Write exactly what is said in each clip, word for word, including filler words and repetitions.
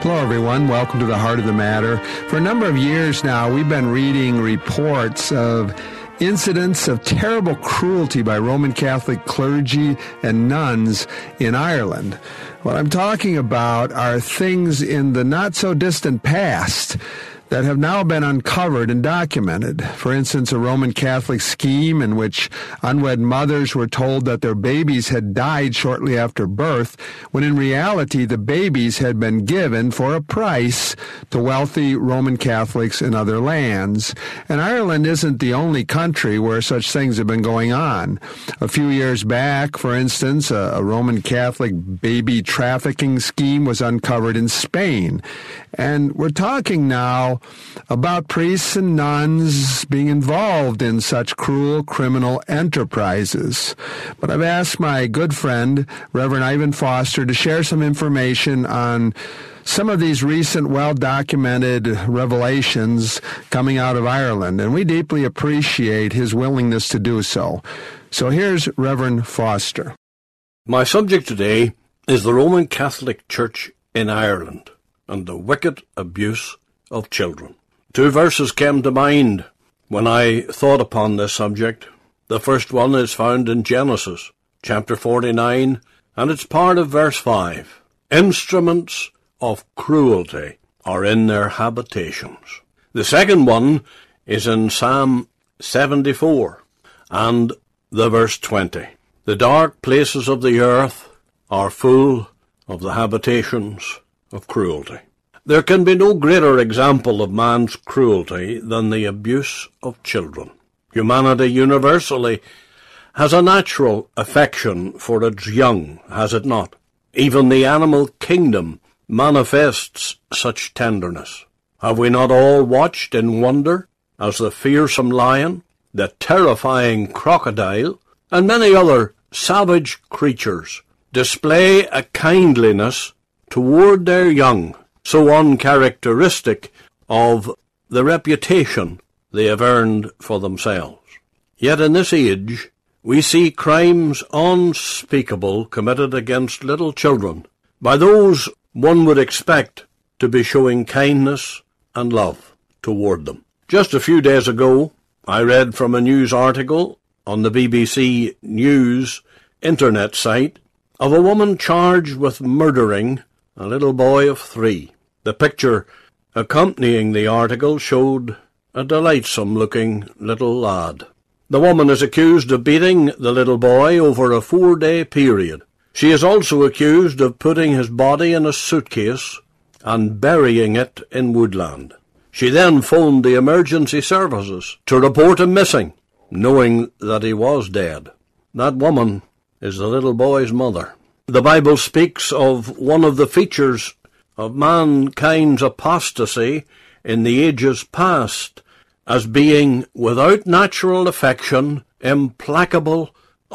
Hello, everyone. Welcome to the Heart of the Matter. For a number of years now, we've been reading reports of incidents of terrible cruelty by Roman Catholic clergy and nuns in Ireland. What I'm talking about are things in the not-so-distant past that have now been uncovered and documented. For instance, a Roman Catholic scheme in which unwed mothers were told that their babies had died shortly after birth, when in reality the babies had been given for a price to wealthy Roman Catholics in other lands. And Ireland isn't the only country where such things have been going on. A few years back, for instance, a, a Roman Catholic baby trafficking scheme was uncovered in Spain. And we're talking now about priests and nuns being involved in such cruel criminal enterprises. But I've asked my good friend, Reverend Ivan Foster, to share some information on some of these recent well-documented revelations coming out of Ireland, and we deeply appreciate his willingness to do so. So here's Reverend Foster. My subject today is the Roman Catholic Church in Ireland and the wicked abuse of children. Two verses came to mind when I thought upon this subject. The first one is found in Genesis, chapter forty-nine, and it's part of verse five. Instruments of cruelty are in their habitations. The second one is in Psalm seventy-four, and the verse twenty. The dark places of the earth are full of the habitations of cruelty. There can be no greater example of man's cruelty than the abuse of children. Humanity universally has a natural affection for its young, has it not? Even the animal kingdom manifests such tenderness. Have we not all watched in wonder as the fearsome lion, the terrifying crocodile, and many other savage creatures display a kindliness toward their young, so uncharacteristic of the reputation they have earned for themselves? Yet in this age we see crimes unspeakable committed against little children by those one would expect to be showing kindness and love toward them. Just a few days ago, I read from a news article on the B B C News internet site of a woman charged with murdering a little boy of three. The picture accompanying the article showed a delightsome-looking little lad. The woman is accused of beating the little boy over a four-day period. She is also accused of putting his body in a suitcase and burying it in woodland. She then phoned the emergency services to report him missing, knowing that he was dead. That woman is the little boy's mother. The Bible speaks of one of the features of mankind's apostasy in the ages past as being without natural affection, implacable,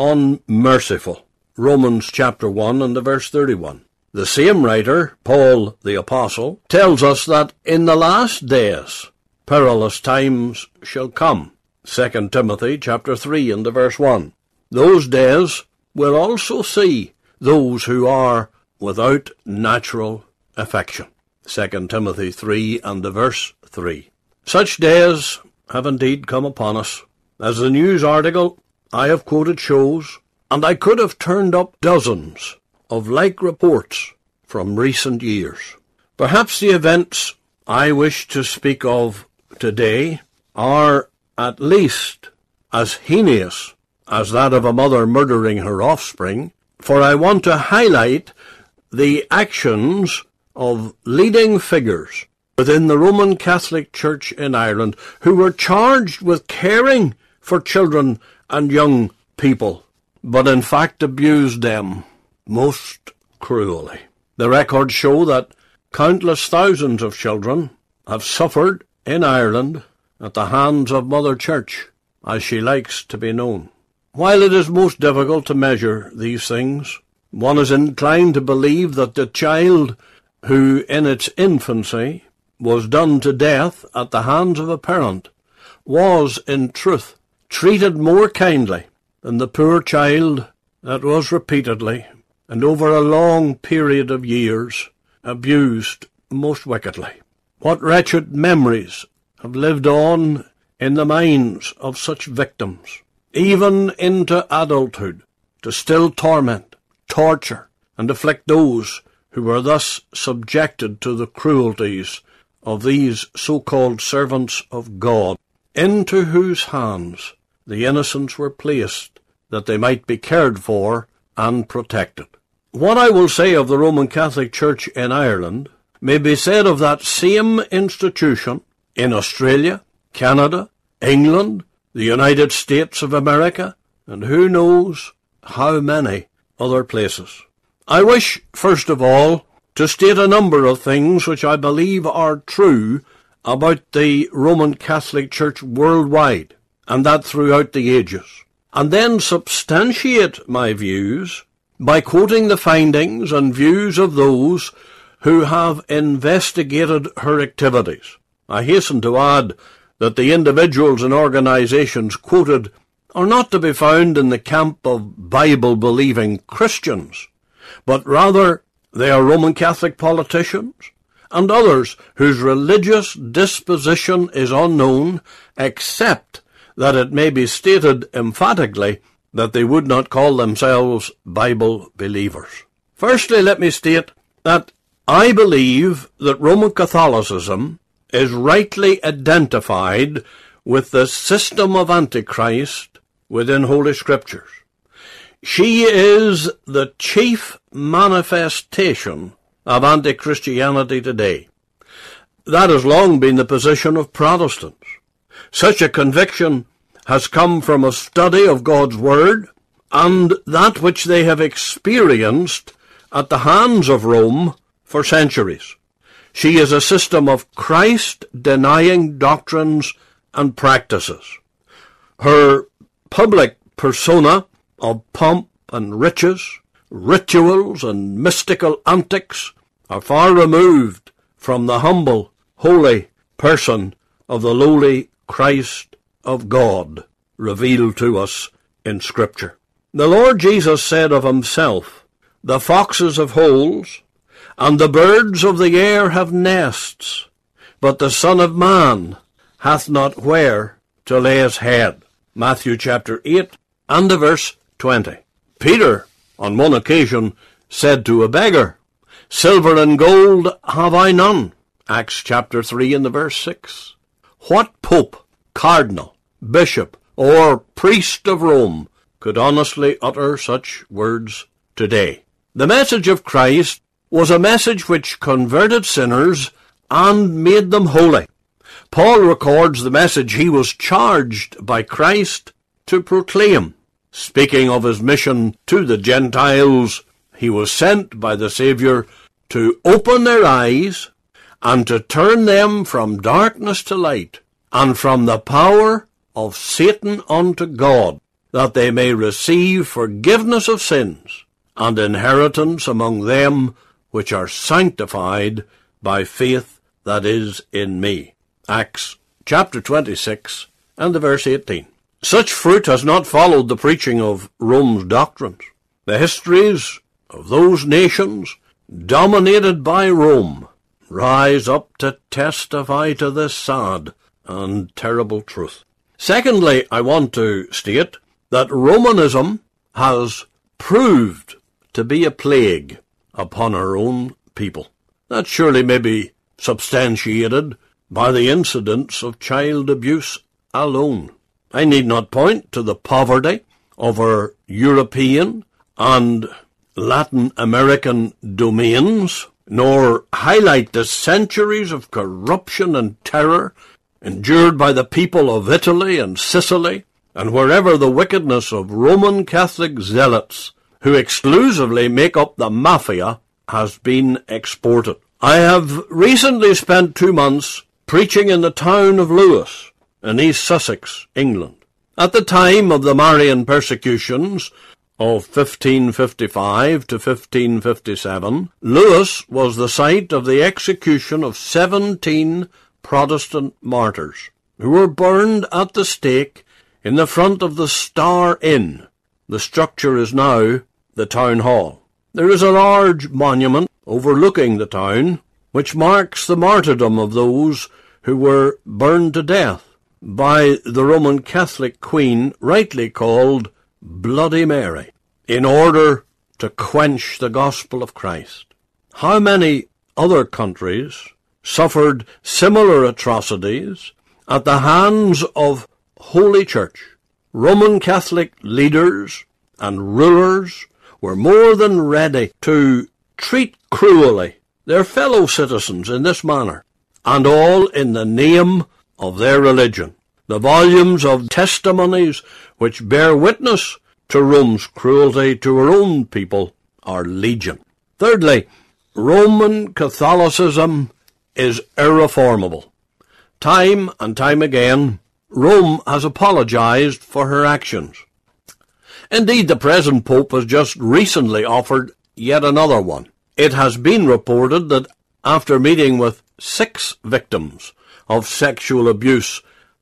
unmerciful. Romans chapter one and the verse thirty-one. The same writer, Paul the Apostle, tells us that in the last days perilous times shall come. Second Timothy chapter three and the verse one. Those days will also see those who are without natural affection. Second Timothy three and the verse three. Such days have indeed come upon us, as the news article I have quoted shows, and I could have turned up dozens of like reports from recent years. Perhaps the events I wish to speak of today are at least as heinous as that of a mother murdering her offspring, for I want to highlight the actions of leading figures within the Roman Catholic Church in Ireland who were charged with caring for children and young people, but in fact abused them most cruelly. The records show that countless thousands of children have suffered in Ireland at the hands of Mother Church, as she likes to be known. While it is most difficult to measure these things, one is inclined to believe that the child who in its infancy was done to death at the hands of a parent was, in truth, treated more kindly than the poor child that was repeatedly, and over a long period of years, abused most wickedly. What wretched memories have lived on in the minds of such victims, even into adulthood, to still torment, torture, and afflict those who were thus subjected to the cruelties of these so-called servants of God, into whose hands the innocents were placed, that they might be cared for and protected. What I will say of the Roman Catholic Church in Ireland may be said of that same institution in Australia, Canada, England, the United States of America, and who knows how many other places. I wish, first of all, to state a number of things which I believe are true about the Roman Catholic Church worldwide, and that throughout the ages, and then substantiate my views by quoting the findings and views of those who have investigated her activities. I hasten to add that the individuals and organizations quoted are not to be found in the camp of Bible-believing Christians, but rather they are Roman Catholic politicians and others whose religious disposition is unknown, except that it may be stated emphatically that they would not call themselves Bible believers. Firstly, let me state that I believe that Roman Catholicism is rightly identified with the system of Antichrist within Holy Scriptures. She is the chief manifestation of anti-Christianity today. That has long been the position of Protestants. Such a conviction has come from a study of God's Word and that which they have experienced at the hands of Rome for centuries. She is a system of Christ-denying doctrines and practices. Her public persona of pomp and riches, rituals and mystical antics are far removed from the humble, holy person of the lowly Christ of God revealed to us in Scripture. The Lord Jesus said of himself, "The foxes have holes, and the birds of the air have nests, but the Son of Man hath not where to lay his head." Matthew chapter eight and the verse twenty. Peter, on one occasion, said to a beggar, "Silver and gold have I none." Acts chapter three and the verse six. What pope, cardinal, bishop, or priest of Rome could honestly utter such words today? The message of Christ was a message which converted sinners and made them holy. Paul records the message he was charged by Christ to proclaim. Speaking of his mission to the Gentiles, he was sent by the Saviour to open their eyes and to turn them from darkness to light, and from the power of Satan unto God, that they may receive forgiveness of sins and inheritance among them which are sanctified by faith that is in me. Acts chapter twenty-six and the verse eighteen. Such fruit has not followed the preaching of Rome's doctrines. The histories of those nations dominated by Rome rise up to testify to this sad and terrible truth. Secondly, I want to state that Romanism has proved to be a plague upon our own people. That surely may be substantiated by the incidents of child abuse alone. I need not point to the poverty of our European and Latin American domains, nor highlight the centuries of corruption and terror endured by the people of Italy and Sicily, and wherever the wickedness of Roman Catholic zealots, who exclusively make up the mafia, has been exported. I have recently spent two months preaching in the town of Lewes, in East Sussex, England. At the time of the Marian persecutions of fifteen fifty-five to fifteen fifty-seven, Lewes was the site of the execution of seventeen Protestant martyrs, who were burned at the stake in the front of the Star Inn. The structure is now the town hall. There is a large monument overlooking the town, which marks the martyrdom of those who were burned to death by the Roman Catholic Queen, rightly called Bloody Mary, in order to quench the gospel of Christ. How many other countries suffered similar atrocities at the hands of Holy Church? Roman Catholic leaders and rulers were more than ready to treat cruelly their fellow citizens in this manner, and all in the name of their religion. The volumes of testimonies which bear witness to Rome's cruelty to her own people are legion. Thirdly, Roman Catholicism is irreformable. Time and time again, Rome has apologized for her actions. Indeed, the present Pope has just recently offered yet another one. It has been reported that after meeting with six victims of sexual abuse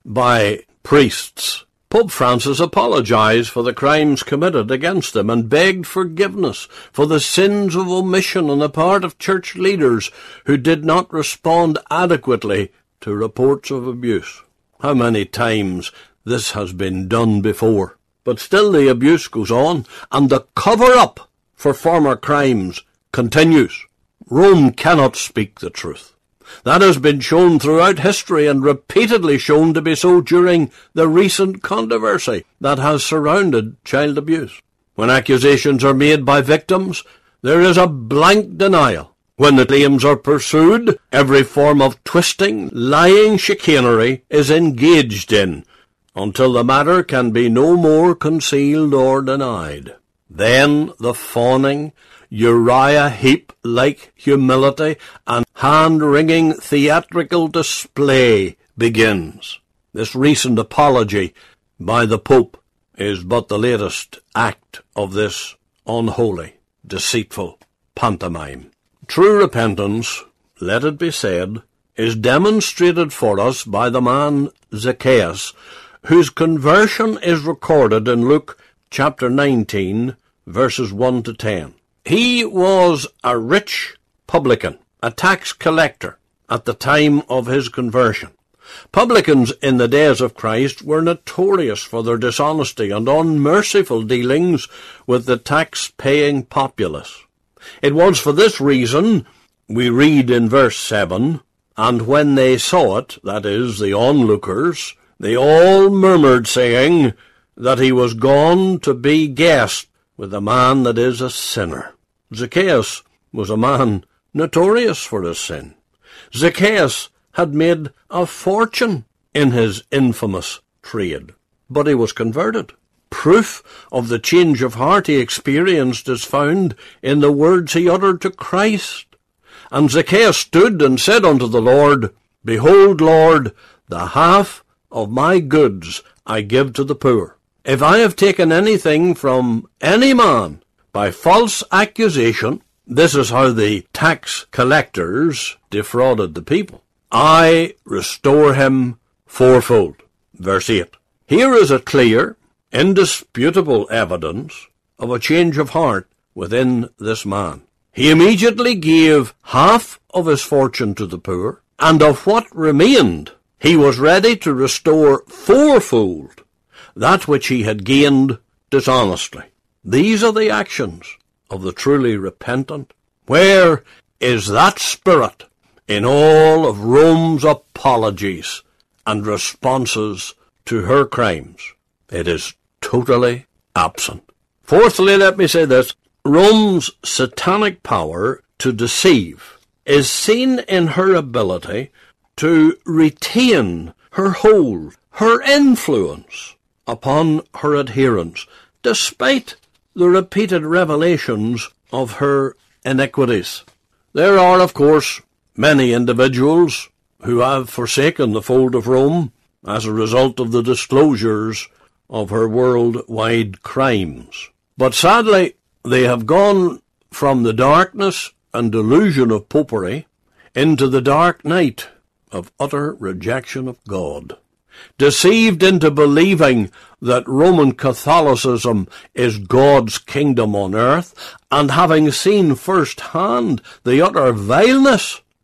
by priests, Pope Francis apologized for the crimes committed against them and begged forgiveness for the sins of omission on the part of church leaders who did not respond adequately to reports of abuse. How many times this has been done before? But still the abuse goes on, and the cover-up for former crimes continues. Rome cannot speak the truth. That has been shown throughout history and repeatedly shown to be so during the recent controversy that has surrounded child abuse. When accusations are made by victims, there is a blank denial. When the claims are pursued, every form of twisting, lying chicanery is engaged in, until the matter can be no more concealed or denied. Then the fawning, Uriah Heep-like humility and hand-wringing theatrical display begins. This recent apology by the Pope is but the latest act of this unholy, deceitful pantomime. True repentance, let it be said, is demonstrated for us by the man Zacchaeus, whose conversion is recorded in Luke chapter nineteen, verses one to ten. He was a rich publican, a tax collector, at the time of his conversion. Publicans in the days of Christ were notorious for their dishonesty and unmerciful dealings with the tax-paying populace. It was for this reason, we read in verse seven, "And when they saw it," that is, the onlookers, "they all murmured, saying, that he was gone to be guest with a man that is a sinner." Zacchaeus was a man notorious for his sin. Zacchaeus had made a fortune in his infamous trade, but he was converted. Proof of the change of heart he experienced is found in the words he uttered to Christ. And Zacchaeus stood and said unto the Lord, "Behold, Lord, the half of my goods I give to the poor. If I have taken anything from any man by false accusation," this is how the tax collectors defrauded the people, "I restore him fourfold." Verse eight. Here is a clear, indisputable evidence of a change of heart within this man. He immediately gave half of his fortune to the poor, and of what remained he was ready to restore fourfold that which he had gained dishonestly. These are the actions of the truly repentant. Where is that spirit in all of Rome's apologies and responses to her crimes? It is totally absent. Fourthly, let me say this. Rome's satanic power to deceive is seen in her ability to retain her hold, her influence upon her adherents, despite the repeated revelations of her iniquities. There are, of course, many individuals who have forsaken the fold of Rome as a result of the disclosures of her worldwide crimes. But sadly, they have gone from the darkness and delusion of popery into the dark night of utter rejection of God, deceived into believing that Roman Catholicism is God's kingdom on earth, and having seen firsthand the utter vileness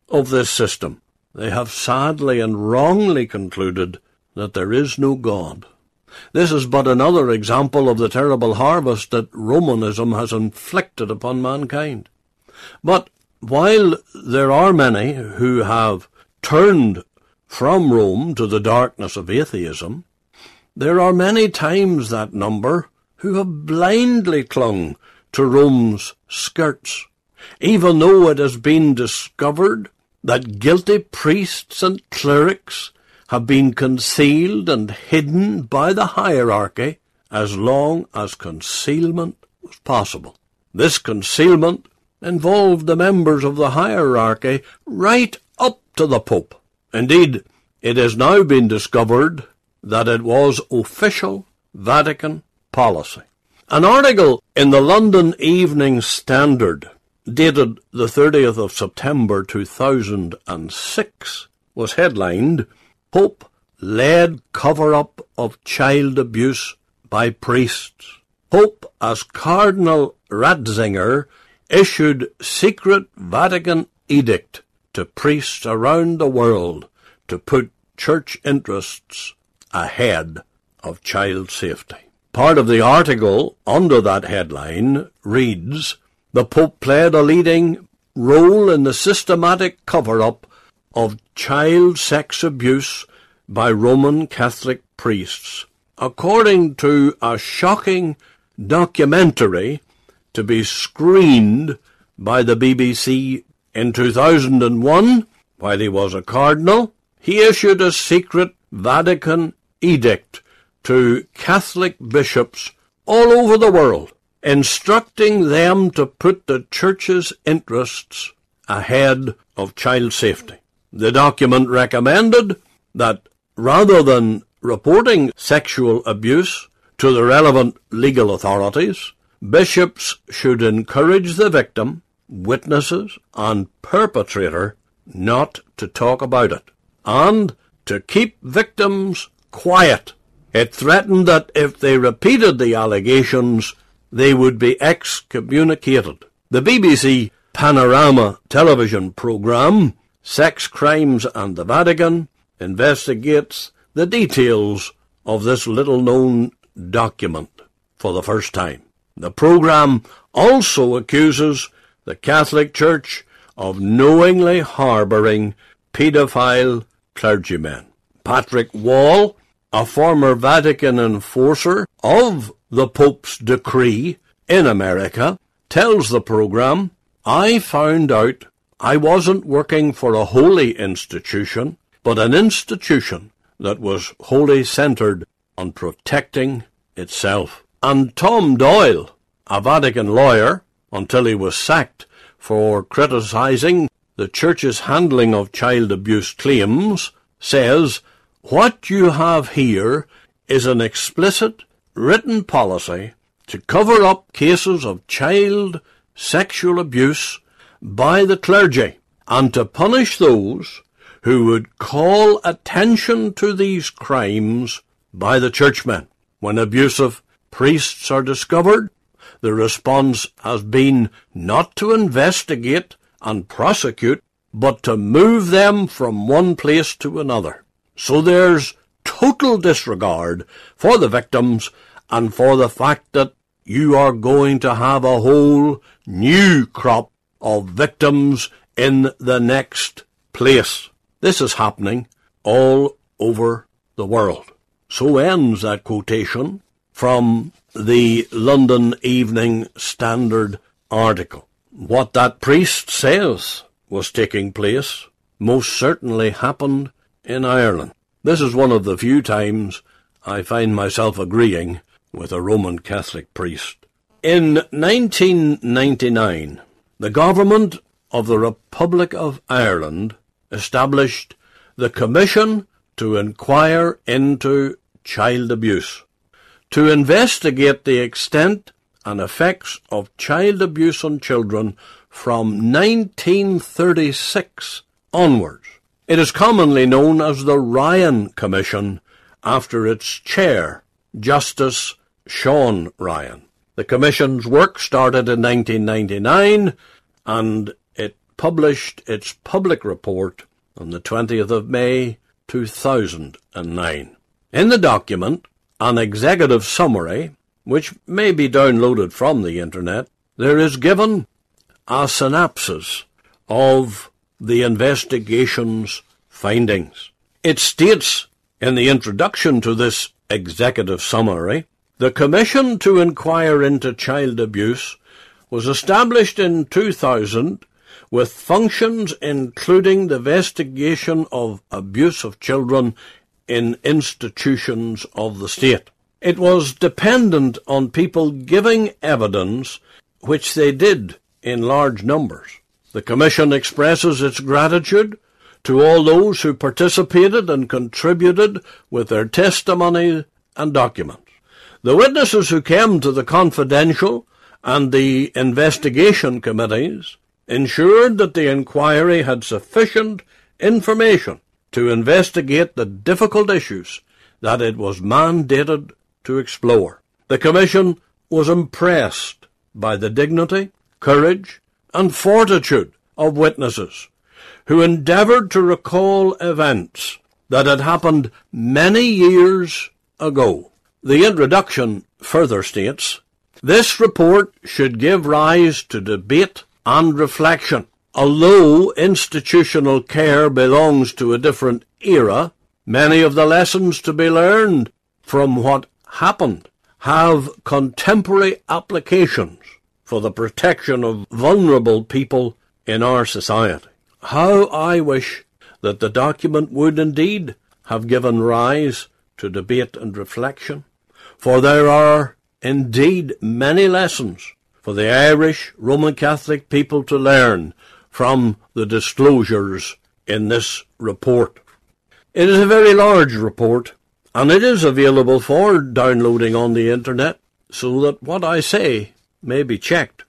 of this system, they have sadly and wrongly concluded that there is no God. This is but another example of the terrible harvest that Romanism has inflicted upon mankind. But while there are many who have turned from Rome to the darkness of atheism, there are many times that number who have blindly clung to Rome's skirts, even though it has been discovered that guilty priests and clerics have been concealed and hidden by the hierarchy as long as concealment was possible. This concealment involved the members of the hierarchy right up to the Pope. Indeed, it has now been discovered that it was official Vatican policy. An article in the London Evening Standard, dated the thirtieth of September two thousand six, was headlined, Pope led cover-up of child abuse by priests. Pope, as Cardinal Ratzinger, issued secret Vatican edict to priests around the world to put church interests ahead of child safety. Part of the article under that headline reads, the Pope played a leading role in the systematic cover-up of child sex abuse by Roman Catholic priests, according to a shocking documentary to be screened by the B B C in two thousand one. While he was a cardinal, he issued a secret Vatican edict to Catholic bishops all over the world, instructing them to put the Church's interests ahead of child safety. The document recommended that rather than reporting sexual abuse to the relevant legal authorities, bishops should encourage the victim, witnesses, and perpetrator not to talk about it, and to keep victims quiet. It threatened that if they repeated the allegations, they would be excommunicated. The B B C Panorama television programme, Sex Crimes and the Vatican, investigates the details of this little-known document for the first time. The programme also accuses the Catholic Church of knowingly harbouring paedophile clergymen. Patrick Wall, a former Vatican enforcer of the Pope's decree in America, tells the programme, I found out I wasn't working for a holy institution, but an institution that was wholly centred on protecting itself. And Tom Doyle, a Vatican lawyer, until he was sacked for criticising the Church's handling of child abuse claims, says, what you have here is an explicit written policy to cover up cases of child sexual abuse by the clergy and to punish those who would call attention to these crimes by the churchmen. When abusive priests are discovered, the response has been not to investigate and prosecute, but to move them from one place to another. So there's total disregard for the victims and for the fact that you are going to have a whole new crop of victims in the next place. This is happening all over the world. So ends that quotation from the London Evening Standard article. What that priest says was taking place most certainly happened in Ireland. This is one of the few times I find myself agreeing with a Roman Catholic priest. In nineteen ninety-nine, the government of the Republic of Ireland established the Commission to Inquire into Child Abuse, to investigate the extent and effects of child abuse on children from nineteen thirty-six onwards. It is commonly known as the Ryan Commission, after its chair, Justice Sean Ryan. The Commission's work started in nineteen ninety-nine, and it published its public report on the twentieth of May, two thousand nine. In the document, an executive summary, which may be downloaded from the internet, there is given a synopsis of the investigation's findings. It states in the introduction to this executive summary, the Commission to Inquire into Child Abuse was established in two thousand with functions including the investigation of abuse of children in institutions of the state. It was dependent on people giving evidence, which they did in large numbers. The Commission expresses its gratitude to all those who participated and contributed with their testimony and documents. The witnesses who came to the confidential and the investigation committees ensured that the inquiry had sufficient information to investigate the difficult issues that it was mandated to explore. The Commission was impressed by the dignity, courage, and fortitude of witnesses who endeavoured to recall events that had happened many years ago. The introduction further states, this report should give rise to debate and reflection. Although institutional care belongs to a different era, many of the lessons to be learned from what happened have contemporary applications for the protection of vulnerable people in our society. How I wish that the document would indeed have given rise to debate and reflection, for there are indeed many lessons for the Irish Roman Catholic people to learn from the disclosures in this report. It is a very large report, and it is available for downloading on the internet, so that what I say may be checked.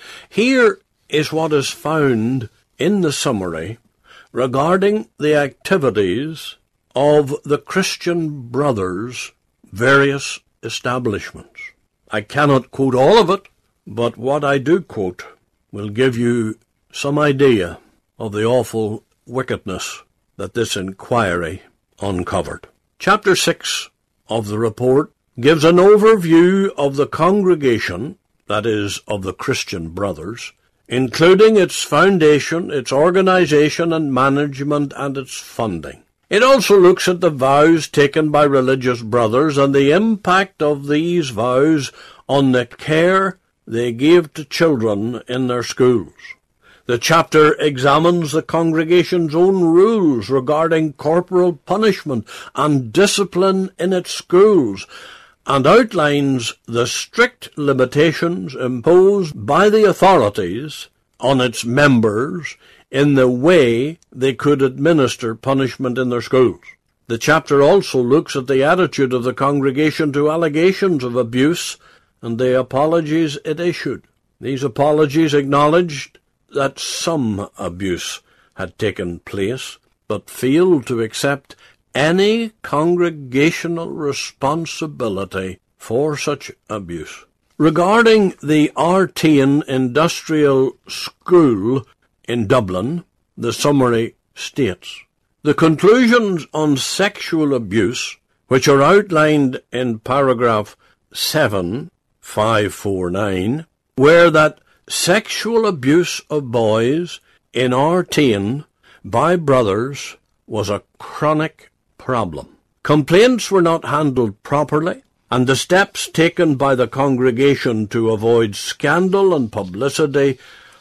Here is what is found in the summary regarding the activities of the Christian Brothers' various establishments. I cannot quote all of it, but what I do quote will give you some idea of the awful wickedness that this inquiry uncovered. Chapter six of the report gives an overview of the congregation, that is, of the Christian Brothers, including its foundation, its organization and management, and its funding. It also looks at the vows taken by religious brothers and the impact of these vows on the care they gave to children in their schools. The chapter examines the congregation's own rules regarding corporal punishment and discipline in its schools, and outlines the strict limitations imposed by the authorities on its members in the way they could administer punishment in their schools. The chapter also looks at the attitude of the congregation to allegations of abuse and the apologies it issued. These apologies acknowledged that some abuse had taken place, but failed to accept any congregational responsibility for such abuse. Regarding the Artane Industrial School in Dublin, the summary states, the conclusions on sexual abuse, which are outlined in paragraph seven, five forty-nine, were that sexual abuse of boys in Artane by brothers was a chronic problem. Complaints were not handled properly, and the steps taken by the congregation to avoid scandal and publicity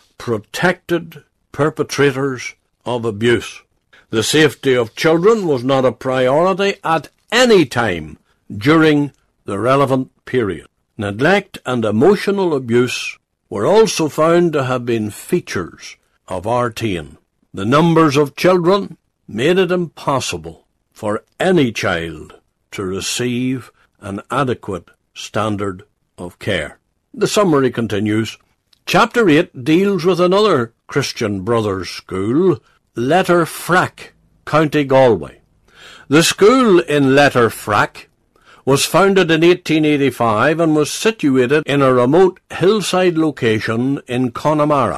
protected perpetrators of abuse. The safety of children was not a priority at any time during the relevant period. Neglect and emotional abuse were also found to have been features of Artane. The numbers of children made it impossible for any child to receive an adequate standard of care. The summary continues. Chapter eight deals with another Christian Brothers school, Letterfrack, County Galway. The school in Letterfrack was founded in eighteen eighty-five and was situated in a remote hillside location in Connemara.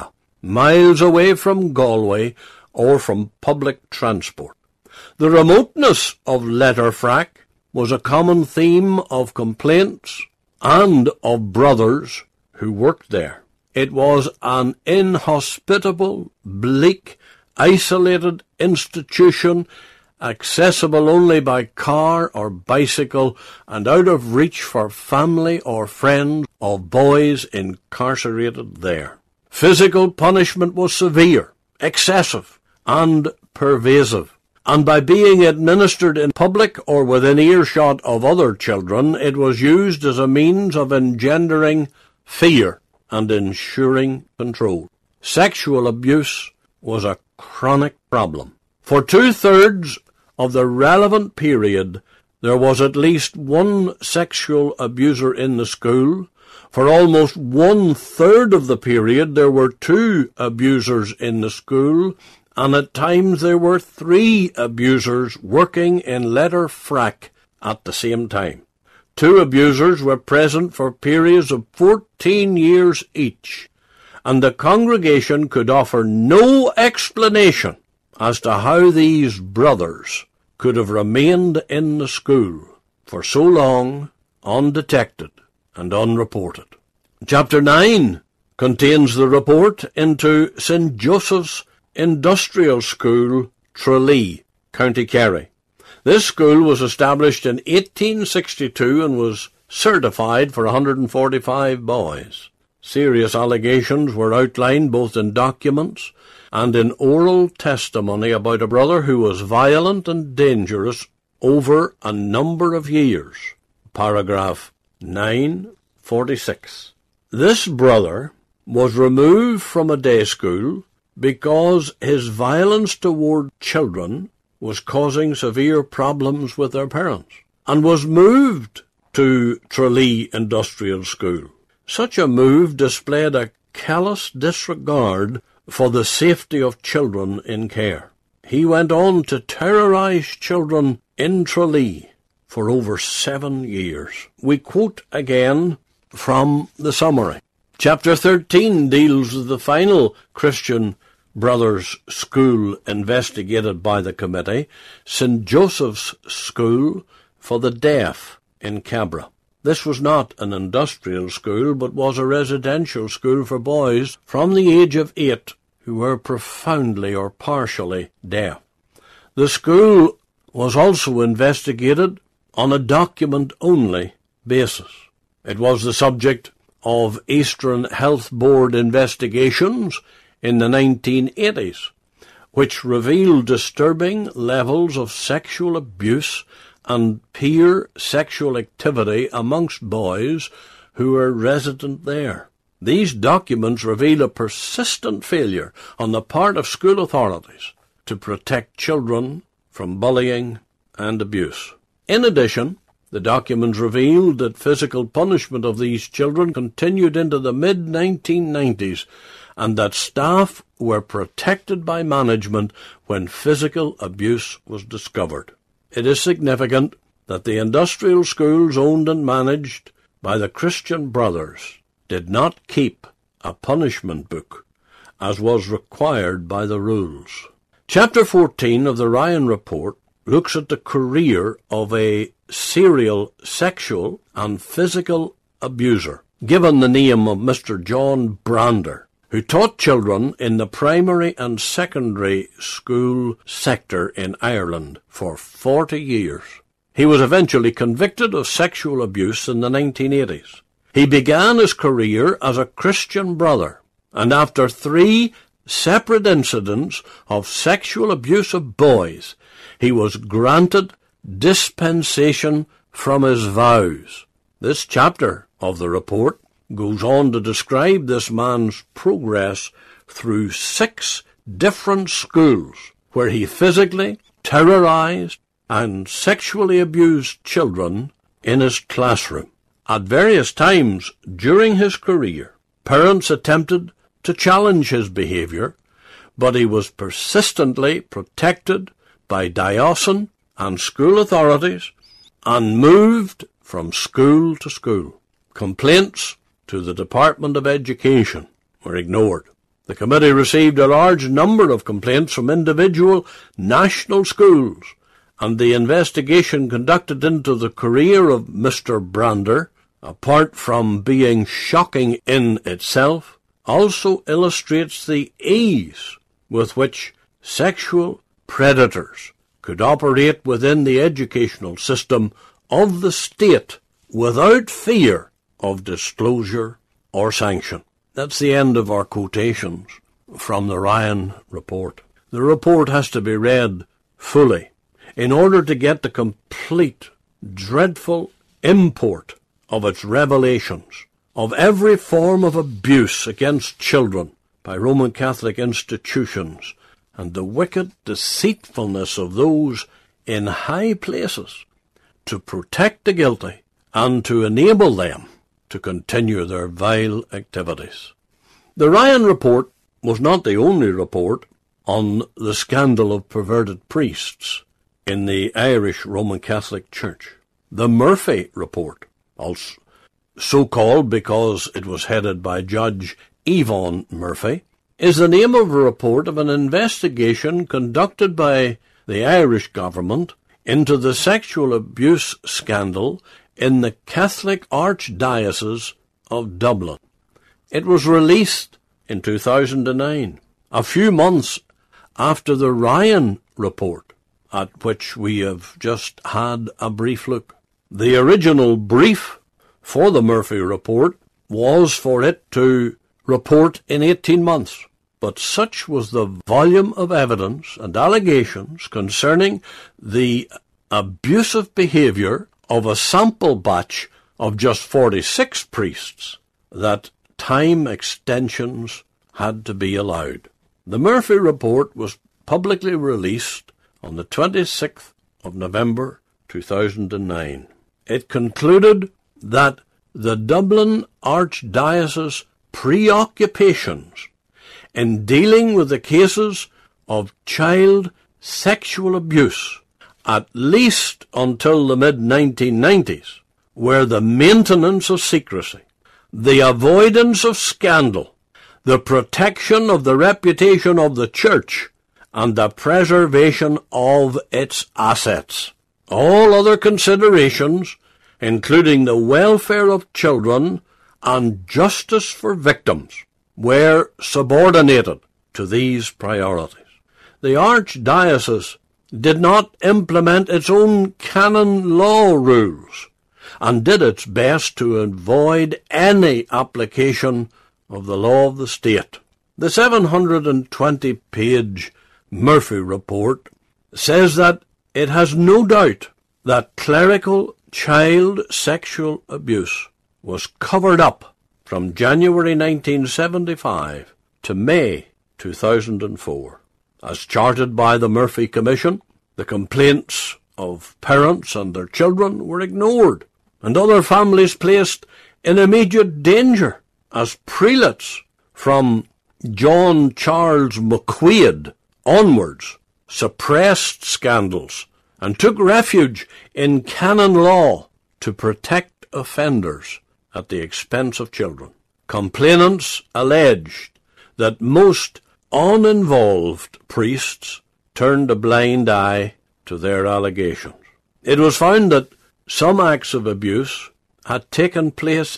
miles away from Galway or from public transport. The remoteness of Letterfrack was a common theme of complaints and of brothers who worked there. It was an inhospitable, bleak, isolated institution, accessible only by car or bicycle, and out of reach for family or friends of boys incarcerated there. Physical punishment was severe, excessive, and pervasive, and by being administered in public or within earshot of other children, it was used as a means of engendering fear and ensuring control. Sexual abuse was a chronic problem. For two-thirds of the relevant period, there was at least one sexual abuser in the school. For almost one-third of the period, there were two abusers in the school, and at times there were three abusers working in Letterfrack at the same time. Two abusers were present for periods of fourteen years each, and the congregation could offer no explanation as to how these brothers could have remained in the school for so long undetected and unreported. Chapter nine contains the report into Saint Joseph's Industrial School, Tralee, County Kerry. This school was established in eighteen sixty-two and was certified for one hundred forty-five boys. Serious allegations were outlined both in documents and in oral testimony about a brother who was violent and dangerous over a number of years. Paragraph nine forty-six. This brother was removed from a day school because his violence toward children was causing severe problems with their parents, and was moved to Tralee Industrial School. Such a move displayed a callous disregard for the safety of children in care. He went on to terrorize children in Tralee for over seven years. We quote again from the summary. Chapter thirteen deals with the final Christian Brothers School investigated by the committee, Saint Joseph's School for the Deaf in Cabra. This was not an industrial school, but was a residential school for boys from the age of eight who were profoundly or partially deaf. The school was also investigated on a document-only basis. It was the subject of Eastern Health Board investigations in the nineteen eighties, which revealed disturbing levels of sexual abuse and peer sexual activity amongst boys who were resident there. These documents reveal a persistent failure on the part of school authorities to protect children from bullying and abuse. In addition, the documents revealed that physical punishment of these children continued into the mid nineteen nineties, and that staff were protected by management when physical abuse was discovered. It is significant that the industrial schools owned and managed by the Christian Brothers did not keep a punishment book, as was required by the rules. Chapter fourteen of the Ryan Report looks at the career of a serial sexual and physical abuser, given the name of Mister John Brander, who taught children in the primary and secondary school sector in Ireland for forty years. He was eventually convicted of sexual abuse in the nineteen eighties. He began his career as a Christian brother, and after three separate incidents of sexual abuse of boys, he was granted dispensation from his vows. This chapter of the report goes on to describe this man's progress through six different schools where he physically terrorized and sexually abused children in his classroom. At various times during his career, parents attempted to challenge his behavior, but he was persistently protected by diocesan and school authorities and moved from school to school. Complaints to the Department of Education were ignored. The committee received a large number of complaints from individual national schools, and the investigation conducted into the career of Mister Brander, apart from being shocking in itself, also illustrates the ease with which sexual predators could operate within the educational system of the state without fear of disclosure or sanction. That's the end of our quotations from the Ryan report. The report has to be read fully in order to get the complete, dreadful import of its revelations of every form of abuse against children by Roman Catholic institutions and the wicked deceitfulness of those in high places to protect the guilty and to enable them to continue their vile activities. The Ryan report was not the only report on the scandal of perverted priests in the Irish Roman Catholic Church. The Murphy report, also so called because it was headed by Judge Yvonne Murphy, is the name of a report of an investigation conducted by the Irish government into the sexual abuse scandal in the Catholic Archdiocese of Dublin. It was released in two thousand nine, a few months after the Ryan report, at which we have just had a brief look. The original brief for the Murphy report was for it to report in eighteen months, but such was the volume of evidence and allegations concerning the abusive behaviour of a sample batch of just forty-six priests that time extensions had to be allowed. The Murphy report was publicly released on the twenty-sixth of November two thousand nine. It concluded that the Dublin Archdiocese preoccupations in dealing with the cases of child sexual abuse, at least until the mid nineteen nineties, were the maintenance of secrecy, the avoidance of scandal, the protection of the reputation of the Church, and the preservation of its assets. All other considerations, including the welfare of children and justice for victims, were subordinated to these priorities. The Archdiocese did not implement its own canon law rules and did its best to avoid any application of the law of the state. The seven hundred twenty page Murphy report says that it has no doubt that clerical child sexual abuse was covered up from January nineteen seventy-five to May two thousand four. As charted by the Murphy Commission, the complaints of parents and their children were ignored, and other families placed in immediate danger as prelates from John Charles McQuaid onwards suppressed scandals and took refuge in canon law to protect offenders at the expense of children. Complainants alleged that most uninvolved priests turned a blind eye to their allegations. It was found that some acts of abuse had taken place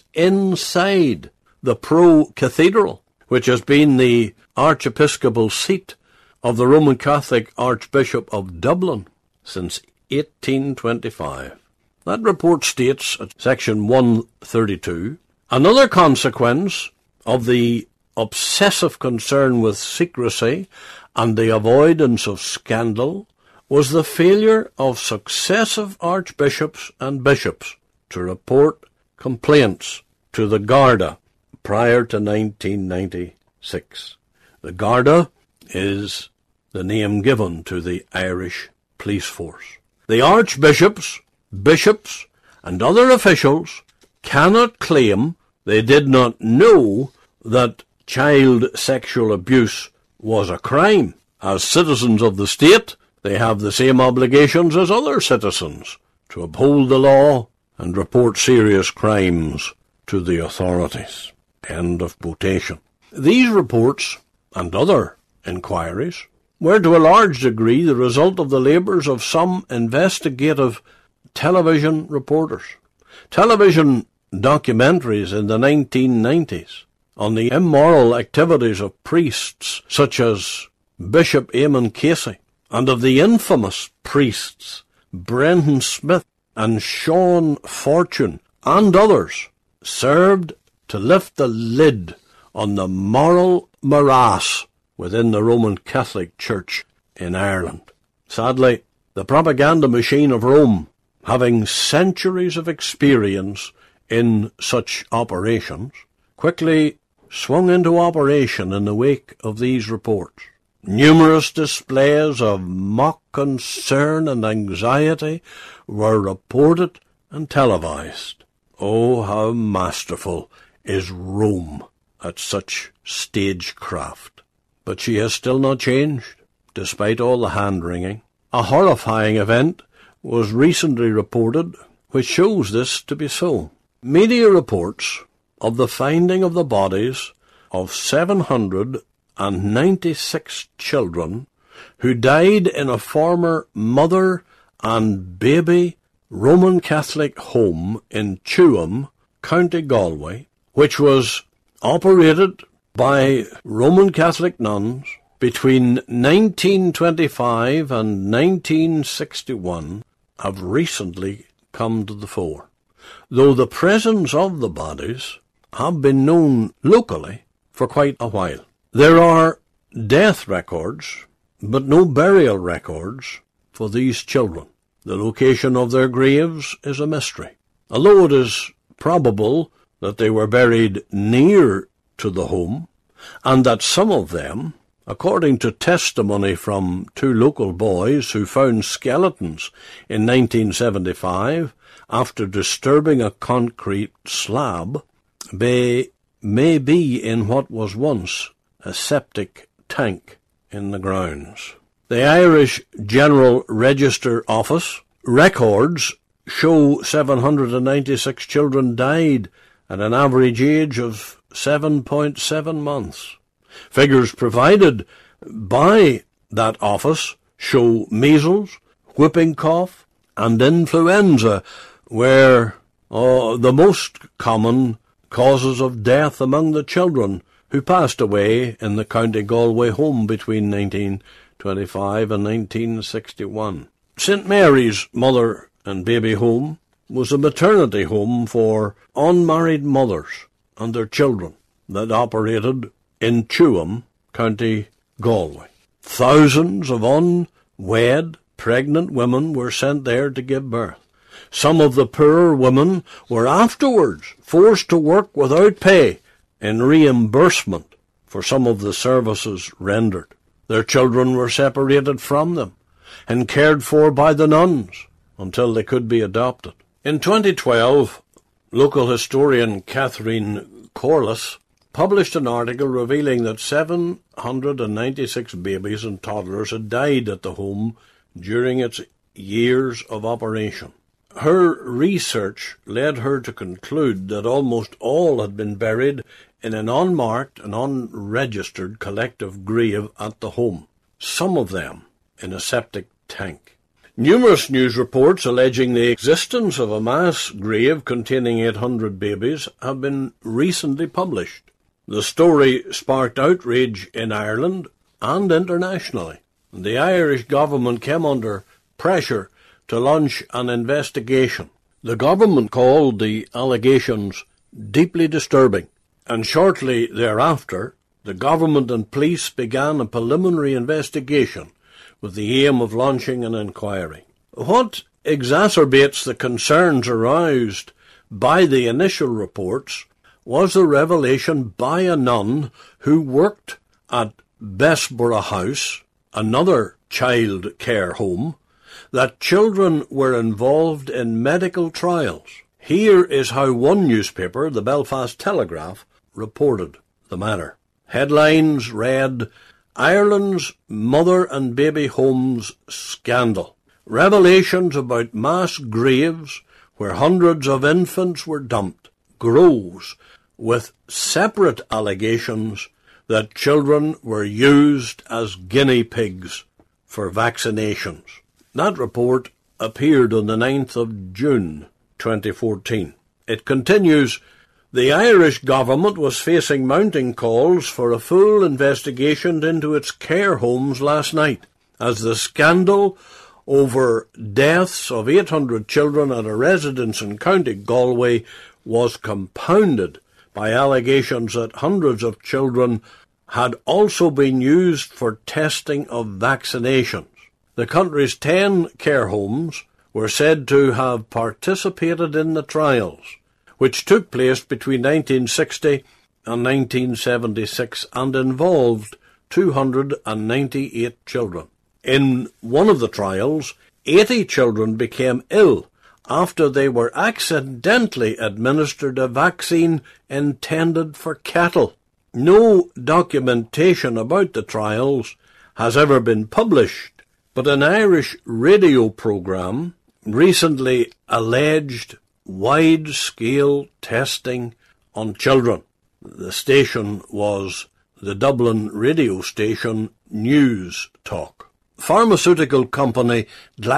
inside the pro-cathedral, which has been the archiepiscopal seat of the Roman Catholic Archbishop of Dublin since eighteen twenty-five. That report states at section one thirty-two, another consequence of the obsessive concern with secrecy and the avoidance of scandal was the failure of successive archbishops and bishops to report complaints to the Garda prior to nineteen ninety-six. The Garda is the name given to the Irish police force. The archbishops, bishops, and other officials cannot claim they did not know that child sexual abuse was a crime. As citizens of the state, they have the same obligations as other citizens to uphold the law and report serious crimes to the authorities. End of quotation. These reports and other inquiries were to a large degree the result of the labours of some investigative television reporters. Television documentaries in the nineteen nineties on the immoral activities of priests such as Bishop Eamon Casey, and of the infamous priests Brendan Smith and Sean Fortune and others, served to lift the lid on the moral morass within the Roman Catholic Church in Ireland. Sadly, the propaganda machine of Rome, having centuries of experience in such operations, quickly swung into operation in the wake of these reports. Numerous displays of mock concern and anxiety were reported and televised. Oh, how masterful is Rome at such stagecraft. But she has still not changed, despite all the hand-wringing. A horrifying event was recently reported which shows this to be so. Media reports of the finding of the bodies of seven hundred ninety-six children who died in a former mother and baby Roman Catholic home in Tuam, County Galway, which was operated by Roman Catholic nuns between nineteen twenty-five and nineteen sixty-one, have recently come to the fore, though the presence of the bodies have been known locally for quite a while. There are death records, but no burial records for these children. The location of their graves is a mystery, although it is probable that they were buried near to the home, and that some of them, according to testimony from two local boys who found skeletons in nineteen seventy-five after disturbing a concrete slab, may, may be in what was once a septic tank in the grounds. The Irish General Register Office records show seven hundred ninety-six children died at an average age of seven point seven months. Figures provided by that office show measles, whooping cough, and influenza were uh, the most common causes of death among the children who passed away in the County Galway home between nineteen twenty-five and nineteen sixty-one. Saint Mary's Mother and Baby Home was a maternity home for unmarried mothers and their children that operated in Tuam, County Galway. Thousands of unwed, pregnant women were sent there to give birth. Some of the poorer women were afterwards forced to work without pay in reimbursement for some of the services rendered. Their children were separated from them and cared for by the nuns until they could be adopted. In twenty twelve, local historian Catherine Corliss published an article revealing that seven hundred ninety-six babies and toddlers had died at the home during its years of operation. Her research led her to conclude that almost all had been buried in an unmarked and unregistered collective grave at the home, some of them in a septic tank. Numerous news reports alleging the existence of a mass grave containing eight hundred babies have been recently published. The story sparked outrage in Ireland and internationally. The Irish government came under pressure to launch an investigation. The government called the allegations deeply disturbing, and shortly thereafter, the government and police began a preliminary investigation with the aim of launching an inquiry. What exacerbates the concerns aroused by the initial reports was the revelation by a nun who worked at Bessborough House, another child care home, that children were involved in medical trials. Here is how one newspaper, the Belfast Telegraph, reported the matter. Headlines read, Ireland's Mother and Baby Homes Scandal. Revelations about mass graves where hundreds of infants were dumped grows, with separate allegations that children were used as guinea pigs for vaccinations. That report appeared on the ninth of June twenty fourteen. It continues, the Irish government was facing mounting calls for a full investigation into its care homes last night, as the scandal over deaths of eight hundred children at a residence in County Galway was compounded by allegations that hundreds of children had also been used for testing of vaccinations. The country's ten care homes were said to have participated in the trials, which took place between nineteen sixty and nineteen seventy-six and involved two hundred ninety-eight children. In one of the trials, eighty children became ill after they were accidentally administered a vaccine intended for cattle. No documentation about the trials has ever been published, but an Irish radio programme recently alleged wide-scale testing on children. The station was the Dublin radio station News Talk. Pharmaceutical company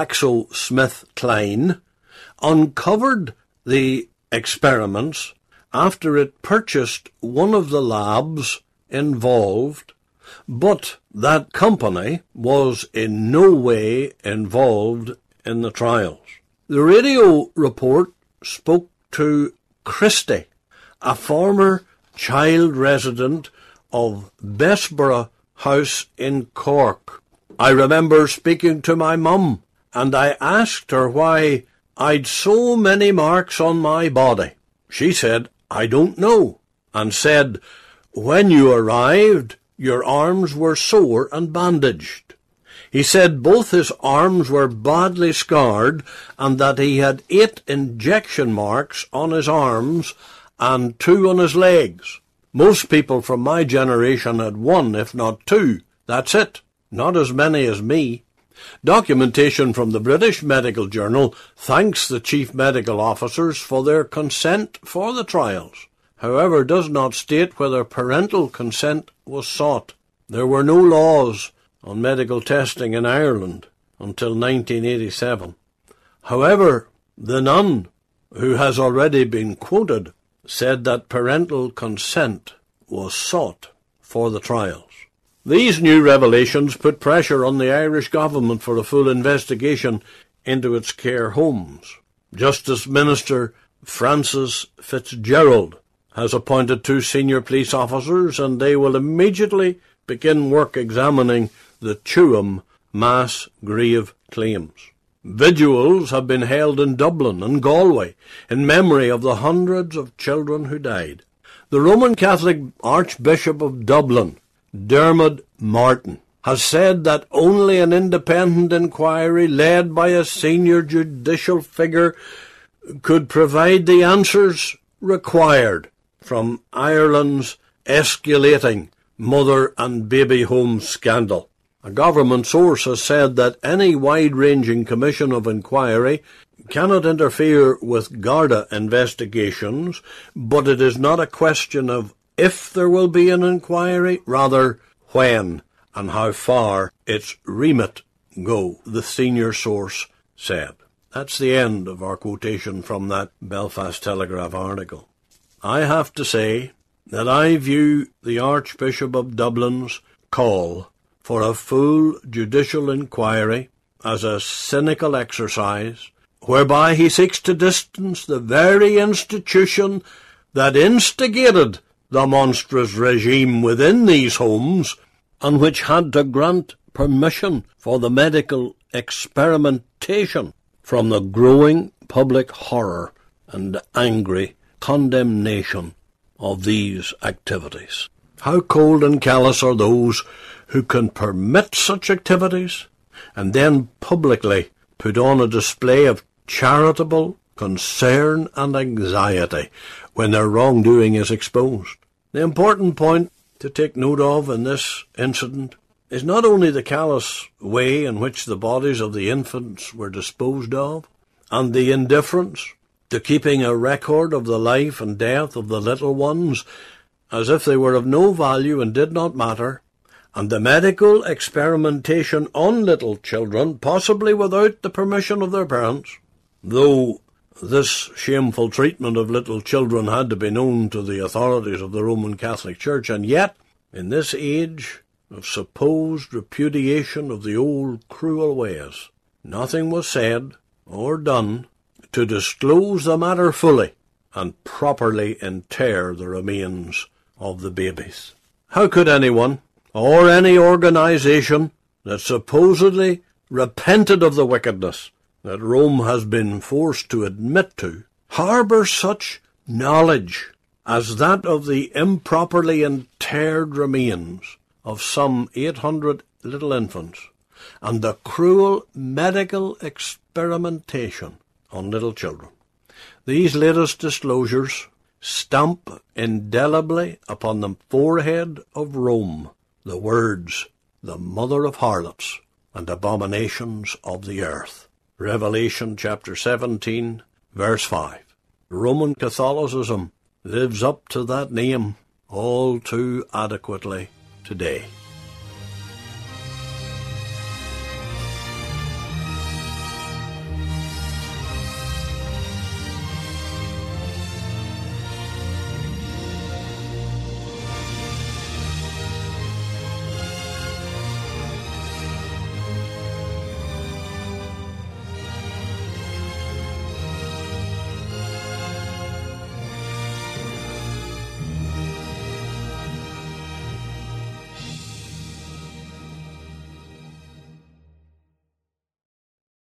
GlaxoSmithKline uncovered the experiments after it purchased one of the labs involved, but that company was in no way involved in the trials. The radio report spoke to Christy, a former child resident of Bessborough House in Cork. I remember speaking to my mum, and I asked her why I'd so many marks on my body. She said, I don't know, and said, when you arrived, your arms were sore and bandaged. He said both his arms were badly scarred and that he had eight injection marks on his arms and two on his legs. Most people from my generation had one, if not two. That's it. Not as many as me. Documentation from the British Medical Journal thanks the chief medical officers for their consent for the trials, however does not state whether parental consent was sought. There were no laws on medical testing in Ireland until nineteen eighty-seven. However, the nun, who has already been quoted, said that parental consent was sought for the trials. These new revelations put pressure on the Irish government for a full investigation into its care homes. Justice Minister Francis Fitzgerald has appointed two senior police officers, and they will immediately begin work examining the Tuam mass grave claims. Vigils have been held in Dublin and Galway in memory of the hundreds of children who died. The Roman Catholic Archbishop of Dublin, Dermot Martin, has said that only an independent inquiry led by a senior judicial figure could provide the answers required from Ireland's escalating mother and baby home scandal. A government source has said that any wide-ranging commission of inquiry cannot interfere with Garda investigations, but it is not a question of if there will be an inquiry, rather when and how far its remit go, the senior source said. That's the end of our quotation from that Belfast Telegraph article. I have to say that I view the Archbishop of Dublin's call for a full judicial inquiry as a cynical exercise whereby he seeks to distance the very institution that instigated the monstrous regime within these homes and which had to grant permission for the medical experimentation from the growing public horror and angry condemnation of these activities. How cold and callous are those who can permit such activities and then publicly put on a display of charitable concern and anxiety when their wrongdoing is exposed. The important point to take note of in this incident is not only the callous way in which the bodies of the infants were disposed of, and the indifference to keeping a record of the life and death of the little ones as if they were of no value and did not matter, and the medical experimentation on little children, possibly without the permission of their parents, though this shameful treatment of little children had to be known to the authorities of the Roman Catholic Church, and yet, in this age of supposed repudiation of the old cruel ways, nothing was said or done to disclose the matter fully and properly inter the remains of the babies. How could anyone, or any organisation that supposedly repented of the wickedness that Rome has been forced to admit to, harbour such knowledge as that of the improperly interred remains of some eight hundred little infants, and the cruel medical experimentation on little children? These latest disclosures stamp indelibly upon the forehead of Rome the words, the mother of harlots and abominations of the earth. Revelation chapter seventeen, verse five. Roman Catholicism lives up to that name all too adequately today.